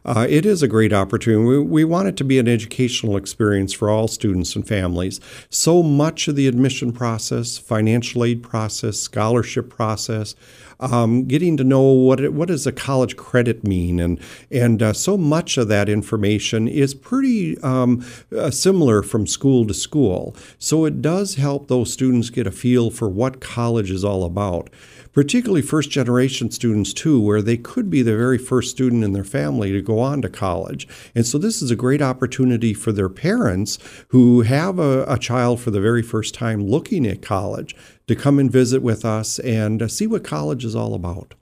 It is a great opportunity. We want it to be an educational experience for all students and families. So much of the admission process, financial aid process, scholarship process, getting to know what does a college credit mean, and so much of that information is pretty similar from school to school. So it does help those students get a feel for what college is all about. Particularly first-generation students, too, where they could be the very first student in their family to go on to college. And so this is a great opportunity for their parents who have a child for the very first time looking at college to come and visit with us and see what college is all about.